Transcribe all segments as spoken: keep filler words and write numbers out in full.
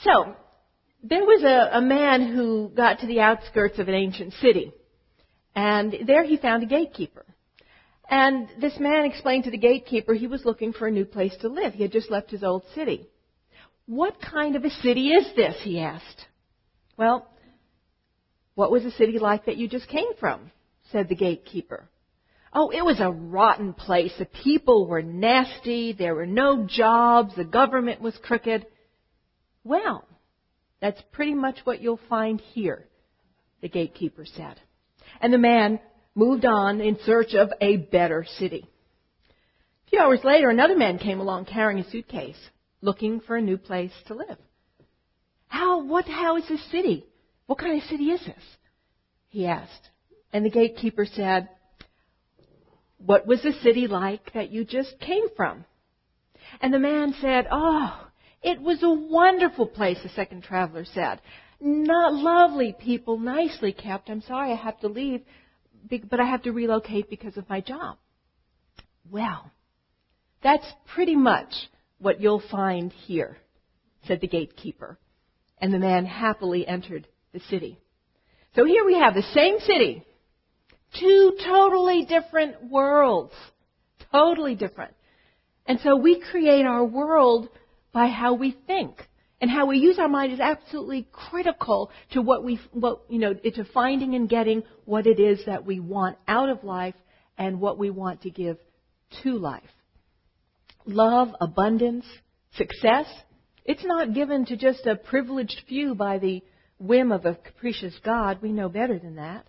So, there was a, a man who got to the outskirts of an ancient city. And there he found a gatekeeper. And this man explained to the gatekeeper he was looking for a new place to live. He had just left his old city. What kind of a city is this? He asked. Well, what was the city like that you just came from? Said the gatekeeper. Oh, it was a rotten place. The people were nasty. There were no jobs. The government was crooked. Well, that's pretty much what you'll find here, the gatekeeper said. And the man moved on in search of a better city. A few hours later, another man came along carrying a suitcase, looking for a new place to live. How, what, how is this city? What kind of city is this? He asked. And the gatekeeper said, what was the city like that you just came from? And the man said, oh, it was a wonderful place, the second traveler said. Not lovely people, nicely kept. I'm sorry I have to leave, but I have to relocate because of my job. Well, that's pretty much what you'll find here, said the gatekeeper. And the man happily entered the city. So here we have the same city, two totally different worlds, totally different. And so we create our world by how we think. And how we use our mind is absolutely critical to what we, what, you know, to finding and getting what it is that we want out of life and what we want to give to life. Love, abundance, success, it's not given to just a privileged few by the whim of a capricious God. We know better than that.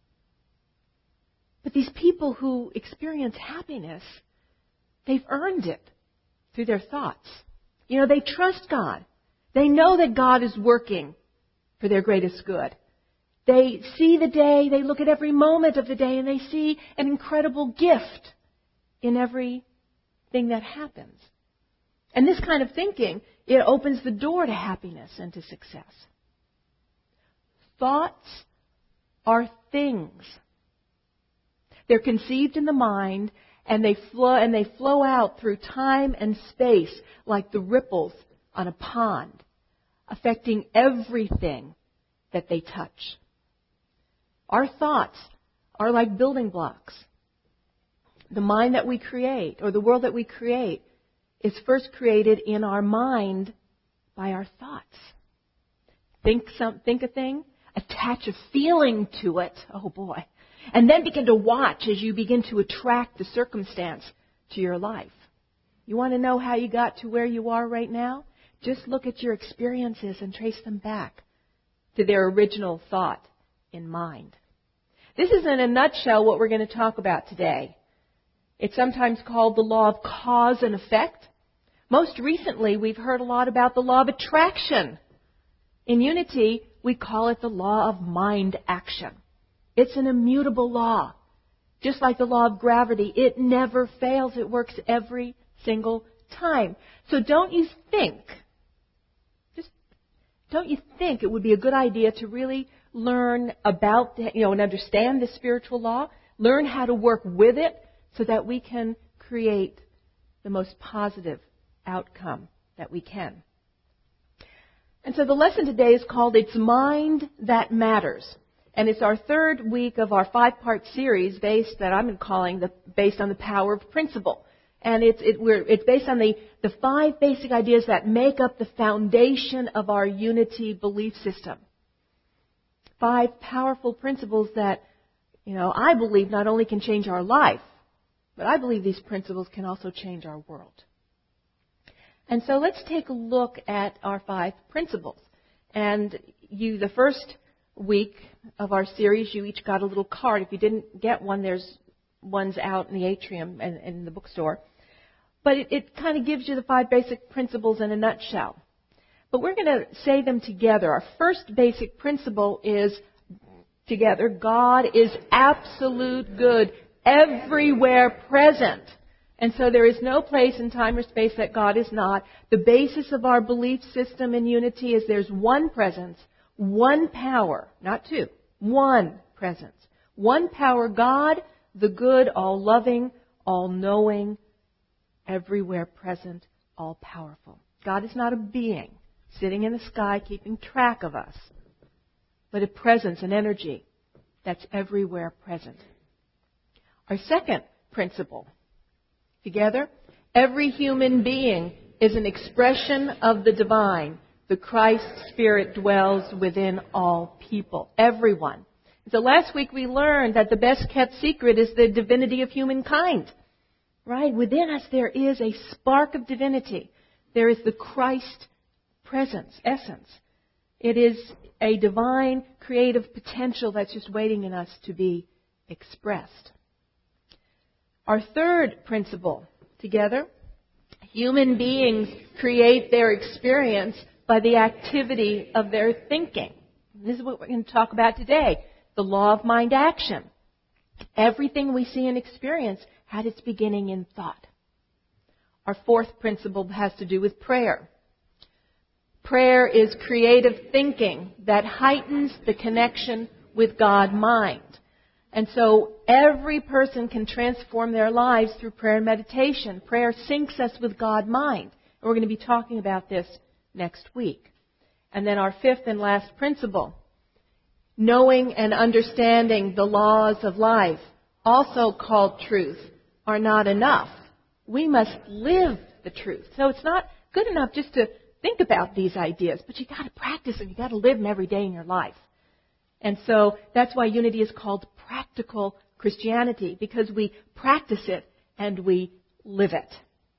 But these people who experience happiness, they've earned it through their thoughts. You know, they trust God. They know that God is working for their greatest good. They see the day, they look at every moment of the day, and they see an incredible gift in everything that happens. And this kind of thinking, it opens the door to happiness and to success. Thoughts are things. They're conceived in the mind, and they flow, and they flow out through time and space like the ripples on a pond, affecting everything that they touch. Our thoughts are like building blocks. The mind that we create, or the world that we create, is first created in our mind by our thoughts. Think some, think a thing, attach a feeling to it, oh boy, and then begin to watch as you begin to attract the circumstance to your life. You want to know how you got to where you are right now? Just look at your experiences and trace them back to their original thought in mind. This is in a nutshell what we're going to talk about today. It's sometimes called the law of cause and effect. Most recently, we've heard a lot about the law of attraction. In Unity, we call it the law of mind action. It's an immutable law. Just like the law of gravity, it never fails. It works every single time. So don't you think, just don't you think it would be a good idea to really learn about, you know, and understand this spiritual law, learn how to work with it so that we can create the most positive outcome that we can. And so the lesson today is called It's Mind That Matters. And it's our third week of our five-part series based, that I'm calling the, based on the power of principle. And it's, it, we're, it's based on the, the five basic ideas that make up the foundation of our Unity belief system. Five powerful principles that, you know, I believe not only can change our life, but I believe these principles can also change our world. And so let's take a look at our five principles. And you, the first week of our series, you each got a little card. If you didn't get one, there's ones out in the atrium and in the bookstore. But it, it kind of gives you the five basic principles in a nutshell. But we're going to say them together. Our first basic principle is, together, God is absolute good, everywhere present. And so there is no place in time or space that God is not. The basis of our belief system in Unity is there's one presence, one power, not two, one presence. One power, God, the good, all-loving, all-knowing, everywhere present, all-powerful. God is not a being. sitting in the sky, keeping track of us, but a presence, an energy that's everywhere present. Our second principle, together, every human being is an expression of the divine. The Christ Spirit dwells within all people, everyone. So last week we learned that the best kept secret is the divinity of humankind. Right? Within us there is a spark of divinity. There is the Christ presence, essence. It is a divine creative potential that's just waiting in us to be expressed. Our third principle, together, human beings create their experience by the activity of their thinking. This is what we're going to talk about today, the law of mind action. Everything we see and experience had its beginning in thought. Our fourth principle has to do with prayer. Prayer is creative thinking that heightens the connection with God mind. And so every person can transform their lives through prayer and meditation. Prayer syncs us with God mind. And we're going to be talking about this next week. And then our fifth and last principle, knowing and understanding the laws of life, also called truth, are not enough. We must live the truth. So it's not good enough just to think about these ideas, but you've got to practice them. You've got to live them every day in your life. And so that's why unity is called practical Christianity, because we practice it and we live it.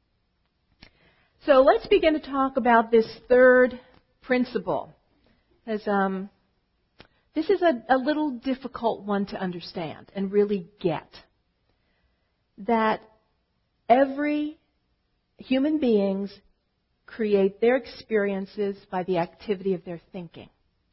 So let's begin to talk about this third principle. As, um, this is a, a little difficult one to understand and really get. That every human beings create their experiences by the activity of their thinking.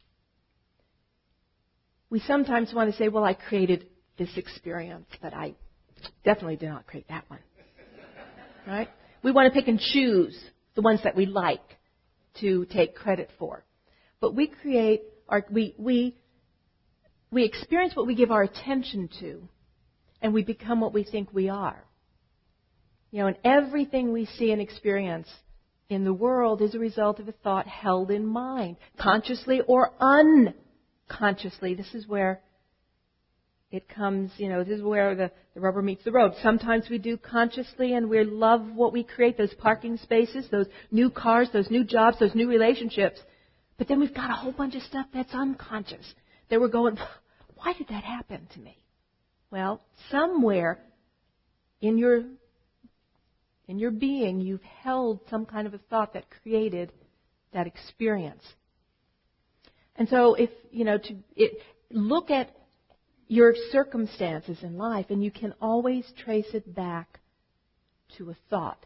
We sometimes want to say, well, I created this experience, but I definitely did not create that one. Right? We want to pick and choose the ones that we like to take credit for. But we create, our, we, we, we experience what we give our attention to, and we become what we think we are. You know, and everything we see and experience in the world is a result of a thought held in mind, consciously or unconsciously. This is where it comes, you know, this is where the, the rubber meets the road. Sometimes we do consciously and we love what we create, those parking spaces, those new cars, those new jobs, those new relationships. But then we've got a whole bunch of stuff that's unconscious that we're going, why did that happen to me? Well, somewhere in your In your being, you've held some kind of a thought that created that experience. And so if, you know, to it, look at your circumstances in life, and you can always trace it back to a thought.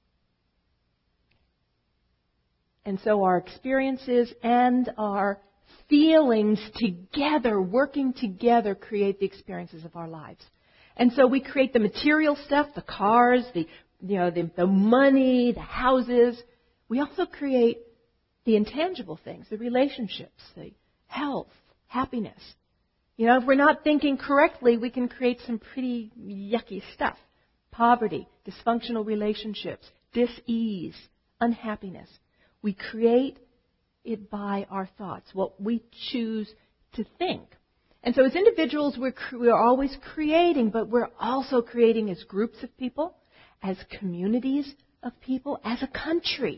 And so our experiences and our feelings together, working together, create the experiences of our lives. And so we create the material stuff, the cars, the You know, the, the money, the houses. We also create the intangible things, the relationships, the health, happiness. You know, if we're not thinking correctly, we can create some pretty yucky stuff. Poverty, dysfunctional relationships, dis-ease, unhappiness. We create it by our thoughts, what we choose to think. And so as individuals, we're, we're always creating, but we're also creating as groups of people, as communities of people, as a country.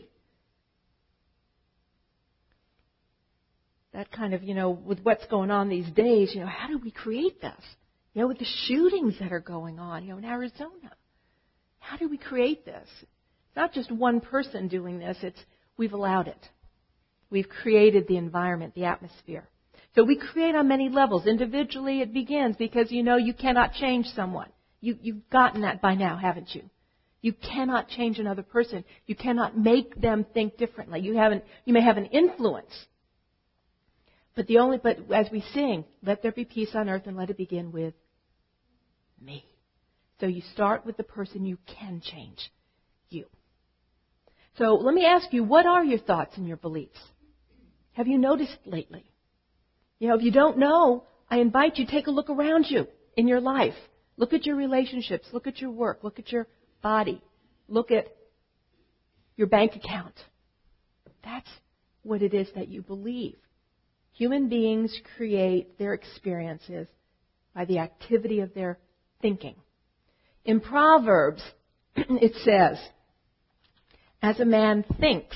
That kind of, you know, with what's going on these days, you know, how do we create this? You know, with the shootings that are going on, you know, in Arizona. How do we create this? It's not just one person doing this, it's we've allowed it. We've created the environment, the atmosphere. So we create on many levels. Individually it begins because, you know, you cannot change someone. You, you've gotten that by now, haven't you? You cannot change another person. You cannot make them think differently. You haven't. You may have an influence, but the only. But as we sing, "Let there be peace on earth, and let it begin with me." So you start with the person you can change, you. So let me ask you: what are your thoughts and your beliefs? Have you noticed lately? You know, if you don't know, I invite you to take a look around you in your life. Look at your relationships. Look at your work. Look at your body. Look at your bank account. That's what it is that you believe. Human beings create their experiences by the activity of their thinking. In Proverbs, it says, as a man thinks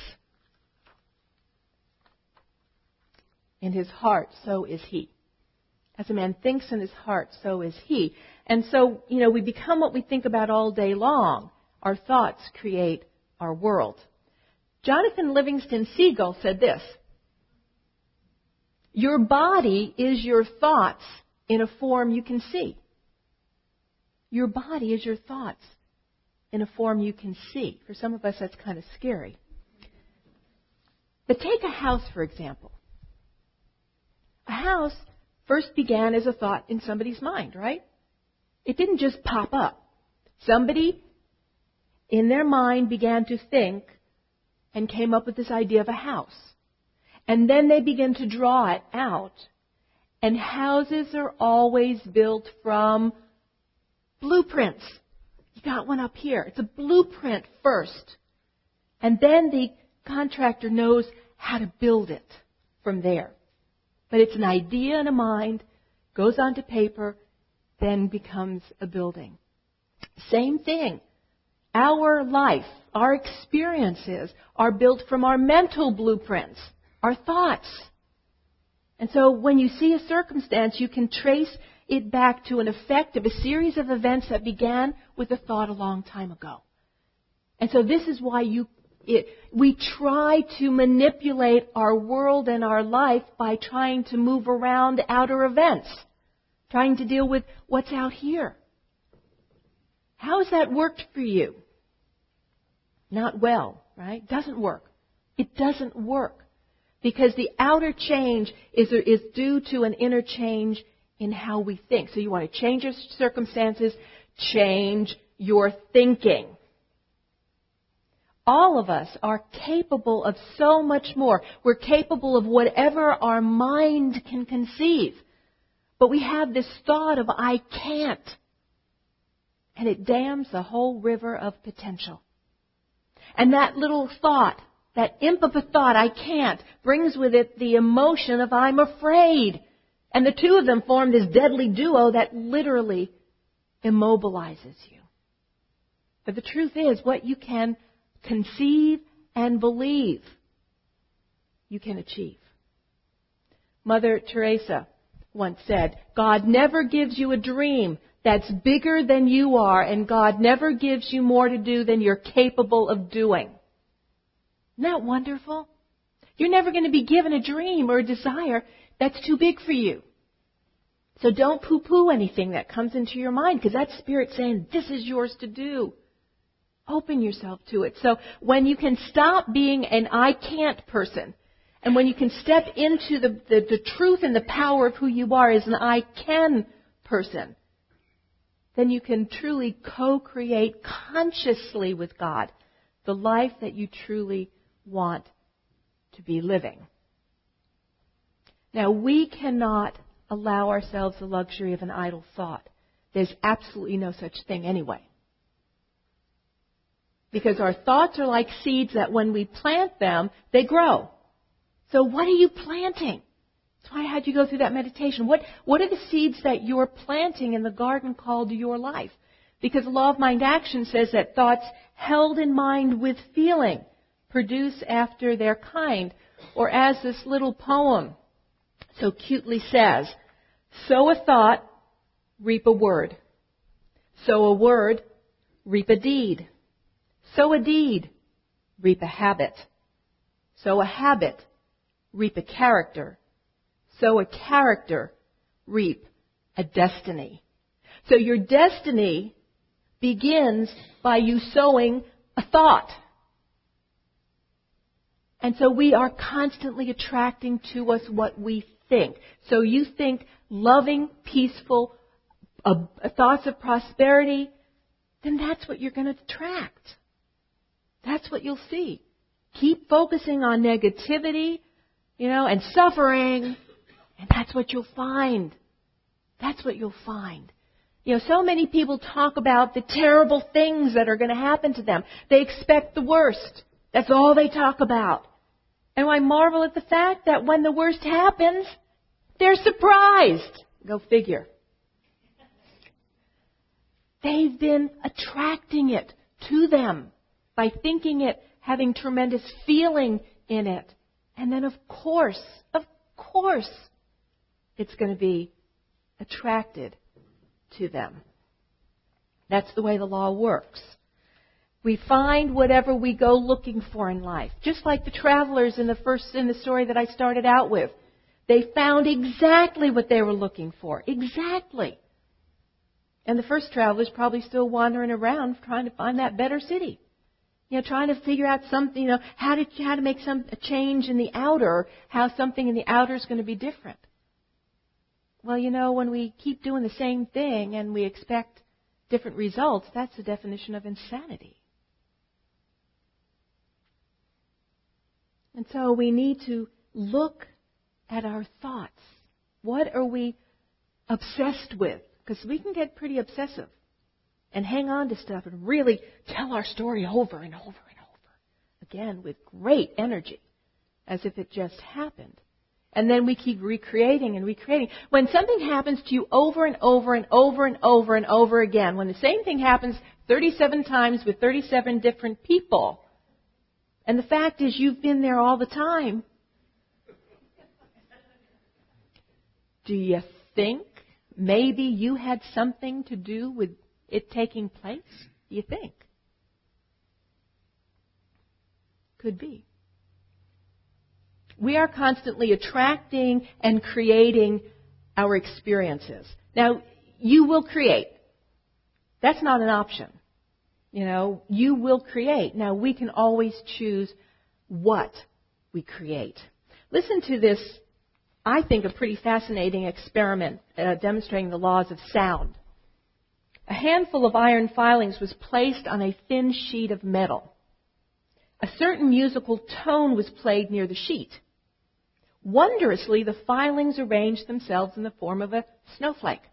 in his heart, so is he. As a man thinks in his heart, so is he. And so, you know, we become what we think about all day long. Our thoughts create our world. Jonathan Livingston Seagull said this: your body is your thoughts in a form you can see. Your body is your thoughts in a form you can see. For some of us, that's kind of scary. But take a house, for example. A house first began as a thought in somebody's mind, right? It didn't just pop up. Somebody in their mind began to think and came up with this idea of a house. And then they began to draw it out. And houses are always built from blueprints. You got one up here. It's a blueprint first. And then the contractor knows how to build it from there. But it's an idea in a mind, goes onto paper, then becomes a building. Same thing. Our life, our experiences are built from our mental blueprints, our thoughts. And so when you see a circumstance, you can trace it back to an effect of a series of events that began with a thought a long time ago. And so this is why you It, we try to manipulate our world and our life by trying to move around outer events, trying to deal with what's out here. How has that worked for you? Not well, right? Doesn't work. It doesn't work because the outer change is, is due to an inner change in how we think. So you want to change your circumstances, change your thinking. All of us are capable of so much more. We're capable of whatever our mind can conceive. But we have this thought of, I can't. And it dams the whole river of potential. And that little thought, that imp of a thought, I can't, brings with it the emotion of I'm afraid. And the two of them form this deadly duo that literally immobilizes you. But the truth is, what you can conceive and believe, you can achieve. Mother Teresa once said, God never gives you a dream that's bigger than you are, and God never gives you more to do than you're capable of doing. Isn't that wonderful? You're never going to be given a dream or a desire that's too big for you. So don't poo-poo anything that comes into your mind, because that's Spirit saying, this is yours to do. Open yourself to it. So when you can stop being an I can't person, and when you can step into the, the, the truth and the power of who you are as an I can person, then you can truly co-create consciously with God the life that you truly want to be living. Now, we cannot allow ourselves the luxury of an idle thought. There's absolutely no such thing anyway. Because our thoughts are like seeds that when we plant them, they grow. So what are you planting? That's why I had you go through that meditation. What, what are the seeds that you're planting in the garden called your life? Because the law of mind action says that thoughts held in mind with feeling produce after their kind. Or as this little poem so cutely says, sow a thought, reap a word. Sow a word, reap a deed. Sow a deed, reap a habit. Sow a habit, reap a character. Sow a character, reap a destiny. So your destiny begins by you sowing a thought. And so we are constantly attracting to us what we think. So you think loving, peaceful uh, thoughts of prosperity, then that's what you're going to attract. That's what you'll see. Keep focusing on negativity, you know, and suffering, and that's what you'll find. That's what you'll find. You know, so many people talk about the terrible things that are going to happen to them. They expect the worst. That's all they talk about. And I marvel at the fact that when the worst happens, they're surprised. Go figure. They've been attracting it to them by thinking it, having tremendous feeling in it. And then of course, of course, it's going to be attracted to them. That's the way the law works. We find whatever we go looking for in life. Just like the travelers in the first, in the story that I started out with. They found exactly what they were looking for. Exactly. And the first traveler's probably still wandering around trying to find that better city. You know, trying to figure out something, you know, how to, how to make some, a change in the outer, how something in the outer is going to be different. Well, you know, when we keep doing the same thing and we expect different results, that's the definition of insanity. And so we need to look at our thoughts. What are we obsessed with? Because we can get pretty obsessive and hang on to stuff and really tell our story over and over and over again with great energy as if it just happened. And then we keep recreating and recreating. When something happens to you over and over and over and over and over again, when the same thing happens thirty-seven times with thirty-seven different people, and the fact is you've been there all the time, do you think maybe you had something to do with it taking place? Do you think? Could be. We are constantly attracting and creating our experiences. Now, you will create. That's not an option. You know, you will create. Now, we can always choose what we create. Listen to this, I think, a pretty fascinating experiment uh, demonstrating the laws of sound. A handful of iron filings was placed on a thin sheet of metal. A certain musical tone was played near the sheet. Wondrously, the filings arranged themselves in the form of a snowflake.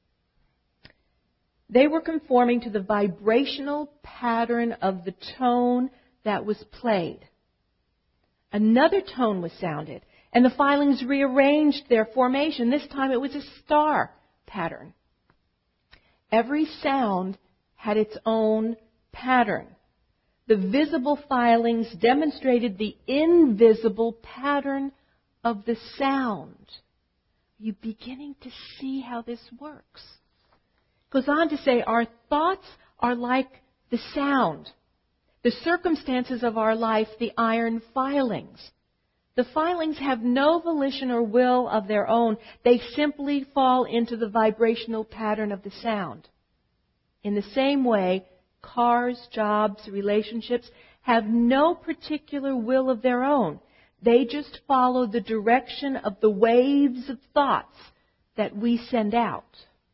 They were conforming to the vibrational pattern of the tone that was played. Another tone was sounded, and the filings rearranged their formation. This time it was a star pattern. Every sound had its own pattern. The visible filings demonstrated the invisible pattern of the sound. Are you beginning to see how this works? Goes on to say, our thoughts are like the sound. The circumstances of our life, the iron filings. The filings have no volition or will of their own. They simply fall into the vibrational pattern of the sound. In the same way, cars, jobs, relationships have no particular will of their own. They just follow the direction of the waves of thoughts that we send out.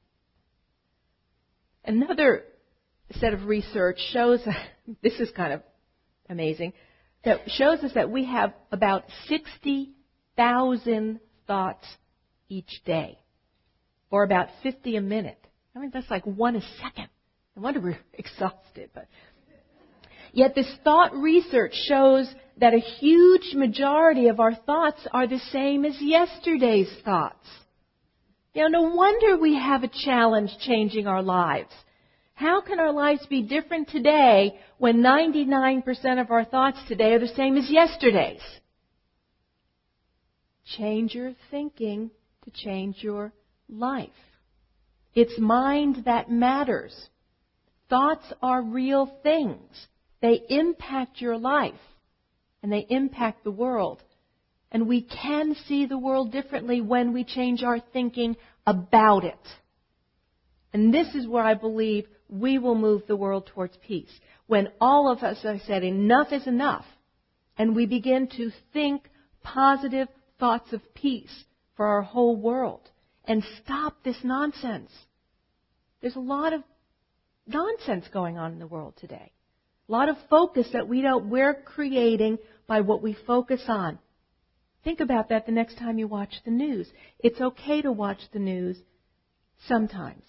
Another set of research shows, this is kind of amazing, that shows us that we have about sixty thousand thoughts each day, or about fifty a minute. I mean, that's like one a second. No wonder we're exhausted. But yet this thought research shows that a huge majority of our thoughts are the same as yesterday's thoughts. You know, no wonder we have a challenge changing our lives. How can our lives be different today when ninety-nine percent of our thoughts today are the same as yesterday's? Change your thinking to change your life. It's mind that matters. Thoughts are real things. They impact your life, and they impact the world. And we can see the world differently when we change our thinking about it. And this is where I believe we will move the world towards peace. When all of us, as I said, enough is enough, and we begin to think positive thoughts of peace for our whole world and stop this nonsense. There's a lot of nonsense going on in the world today. A lot of focus that we don't, we're creating by what we focus on. Think about that the next time you watch the news. It's okay to watch the news sometimes.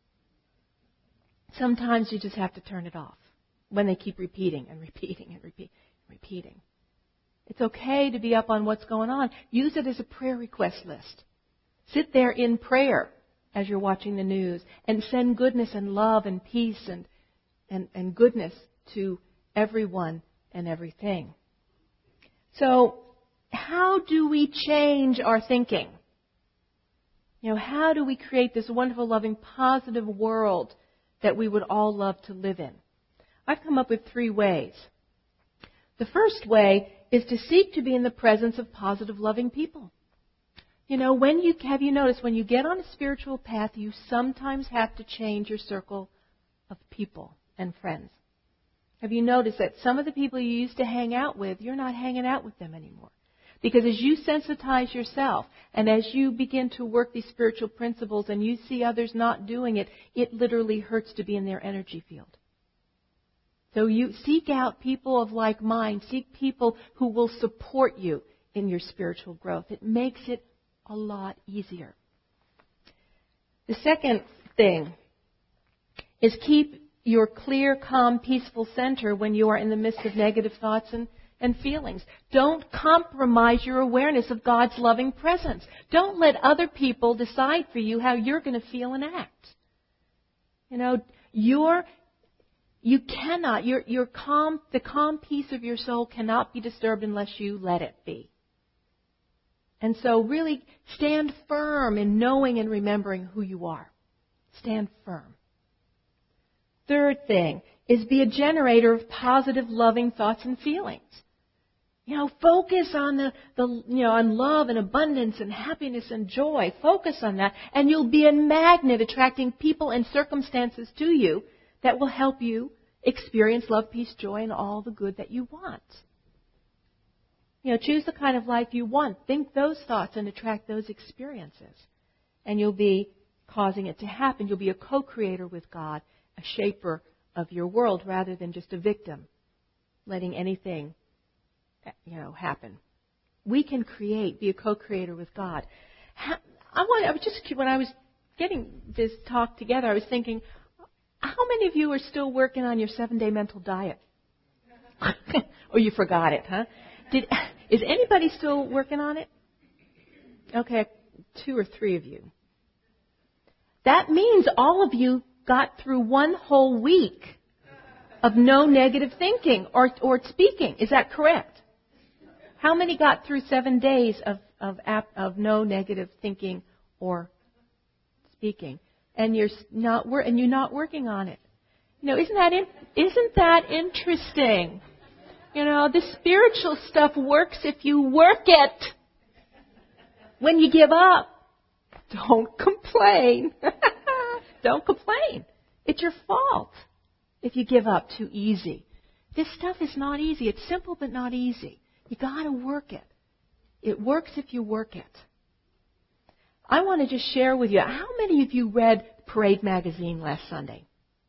Sometimes you just have to turn it off when they keep repeating and repeating and repeat, repeating. It's okay to be up on what's going on. Use it as a prayer request list. Sit there in prayer as you're watching the news and send goodness and love and peace and, and, and goodness to everyone and everything. So, how do we change our thinking? You know, how do we create this wonderful, loving, positive world that we would all love to live in? I've come up with three ways. The first way is to seek to be in the presence of positive, loving people. You know, when you have you noticed when you get on a spiritual path, you sometimes have to change your circle of people and friends. Have you noticed that some of the people you used to hang out with, you're not hanging out with them anymore? Because as you sensitize yourself and as you begin to work these spiritual principles and you see others not doing it, it literally hurts to be in their energy field. So you seek out people of like mind. Seek people who will support you in your spiritual growth. It makes it a lot easier. The second thing is keep your clear, calm, peaceful center when you are in the midst of negative thoughts and, and feelings. Don't compromise your awareness of God's loving presence. Don't let other people decide for you how you're going to feel and act. You know, your You cannot, your, your calm, the calm peace of your soul cannot be disturbed unless you let it be. And so really stand firm in knowing and remembering who you are. Stand firm. Third thing is be a generator of positive, loving thoughts and feelings. You know, focus on the, the you know, on love and abundance and happiness and joy. Focus on that, and you'll be a magnet attracting people and circumstances to you that will help you experience love, peace, joy, and all the good that you want. You know, choose the kind of life you want. Think those thoughts and attract those experiences. And you'll be causing it to happen. You'll be a co-creator with God, a shaper of your world rather than just a victim, letting anything, you know, happen. We can create, be a co-creator with God. I want, I was just, when I was getting this talk together, I was thinking, how many of you are still working on your seven-day mental diet? Or you forgot it, huh? Did, is anybody still working on it? Okay, two or three of you. That means all of you got through one whole week of no negative thinking or, or speaking. Is that correct? How many got through seven days of, of, of no negative thinking or speaking? And you're not and you're not working on it. You know, isn't that in, isn't that interesting? You know, the spiritual stuff works if you work it. When you give up, don't complain. Don't complain. It's your fault if you give up too easy. This stuff is not easy. It's simple but not easy. You got to work it. It works if you work it. I want to just share with you, how many of you read Parade magazine last Sunday?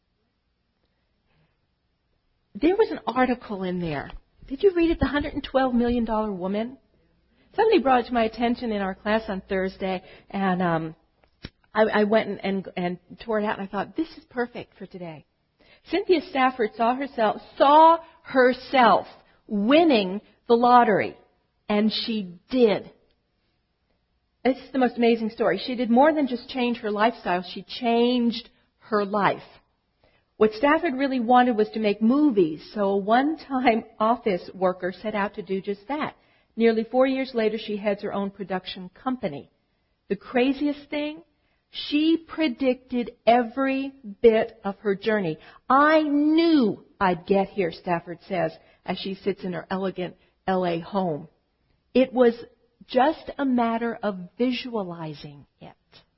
There was an article in there. Did you read it, The one hundred twelve million dollars Woman? Somebody brought it to my attention in our class on Thursday, and um, I, I went and, and, and tore it out, and I thought, this is perfect for today. Cynthia Stafford saw herself, saw herself winning the lottery, and she did. This is the most amazing story. She did more than just change her lifestyle. She changed her life. What Stafford really wanted was to make movies, so a one-time office worker set out to do just that. Nearly four years later, she heads her own production company. The craziest thing? She predicted every bit of her journey. I knew I'd get here, Stafford says, as she sits in her elegant L A home. It was just a matter of visualizing it.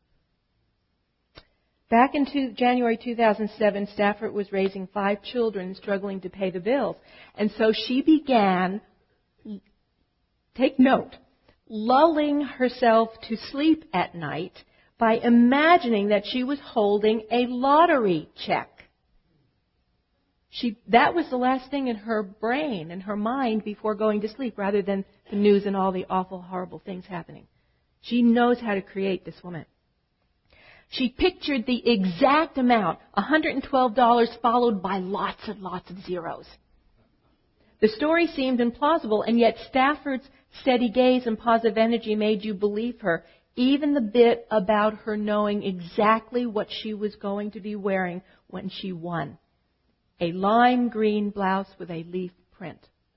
Back in two, January two thousand seven, Stafford was raising five children struggling to pay the bills. And so she began, take note, lulling herself to sleep at night by imagining that she was holding a lottery check. She, that was the last thing in her brain and her mind before going to sleep, rather than the news and all the awful, horrible things happening. She knows how to create, this woman. She pictured the exact amount, one hundred twelve dollars, followed by lots and lots of zeros. The story seemed implausible, and yet Stafford's steady gaze and positive energy made you believe her, even the bit about her knowing exactly what she was going to be wearing when she won. A lime green blouse with a leaf print.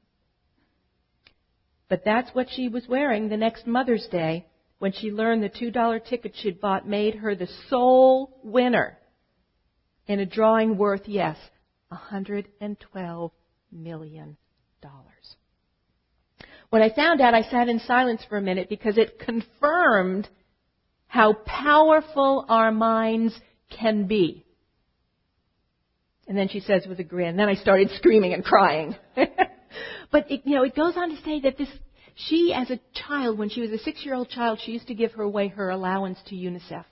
But that's what she was wearing the next Mother's Day when she learned the two dollar ticket she'd bought made her the sole winner in a drawing worth, yes, one hundred twelve million dollars. When I found out, I sat in silence for a minute because it confirmed how powerful our minds can be. And then she says with a grin, then I started screaming and crying. But, it, you know, it goes on to say that this, she as a child, when she was a six-year-old child, she used to give her away her allowance to UNICEF.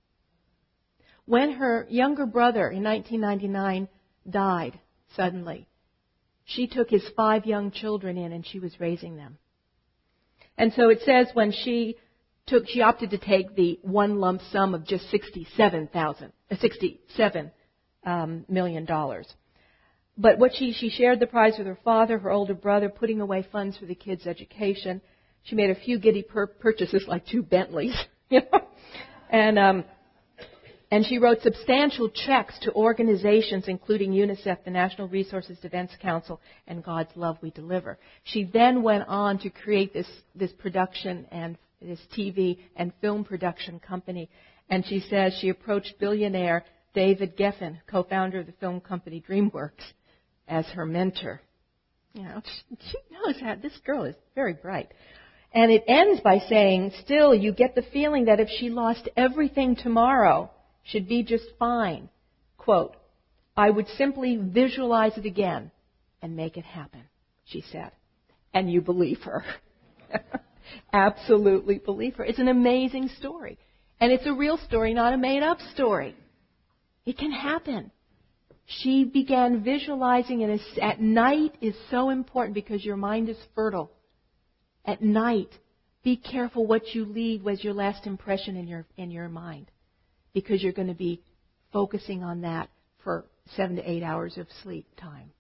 When her younger brother in nineteen ninety-nine died suddenly, she took his five young children in and she was raising them. And so it says when she took, she opted to take the one lump sum of just sixty-seven thousand, uh, sixty-seven um, million dollars. But what she, she shared the prize with her father, her older brother, putting away funds for the kids' education. She made a few giddy pur- purchases like two Bentleys, you know, and um, and she wrote substantial checks to organizations including UNICEF, the National Resources Defense Council, and God's Love We Deliver. She then went on to create this this production and this T V and film production company. And she says she approached billionaire David Geffen, co-founder of the film company DreamWorks, as her mentor. You know, she knows how this girl is very bright. And it ends by saying, still, you get the feeling that if she lost everything tomorrow, she'd be just fine. Quote, I would simply visualize it again and make it happen, she said. And you believe her. Absolutely believe her. It's an amazing story. And it's a real story, not a made-up story. It can happen. She began visualizing, and at night is so important because your mind is fertile. At night, be careful what you leave as your last impression in your in your mind, because you're going to be focusing on that for seven to eight hours of sleep time.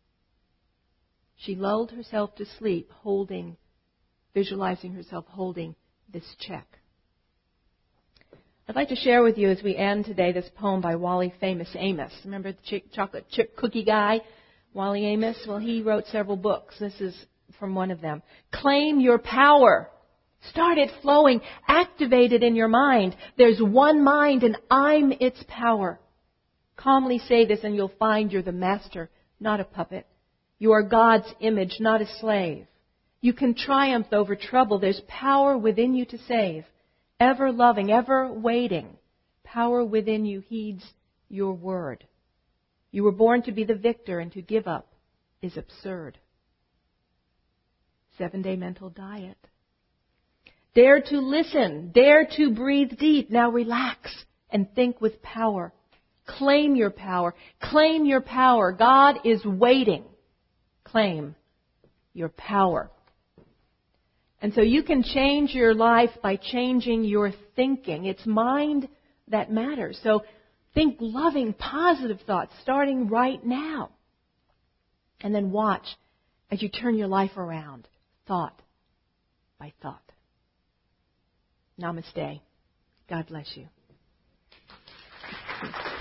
She lulled herself to sleep, holding, visualizing herself holding this check. I'd like to share with you as we end today this poem by Wally Famous Amos. Remember the ch- chocolate chip cookie guy, Wally Amos? Well, he wrote several books. This is from one of them. Claim your power. Start it flowing. Activate it in your mind. There's one mind and I'm its power. Calmly say this and you'll find you're the master, not a puppet. You are God's image, not a slave. You can triumph over trouble. There's power within you to save. Ever loving, ever waiting. Power within you heeds your word. You were born to be the victor, and to give up is absurd. Seven-day mental diet. Dare to listen. Dare to breathe deep. Now relax and think with power. Claim your power. Claim your power. God is waiting. Claim your power. And so you can change your life by changing your thinking. It's mind that matters. So think loving, positive thoughts starting right now. And then watch as you turn your life around, thought by thought. Namaste. God bless you.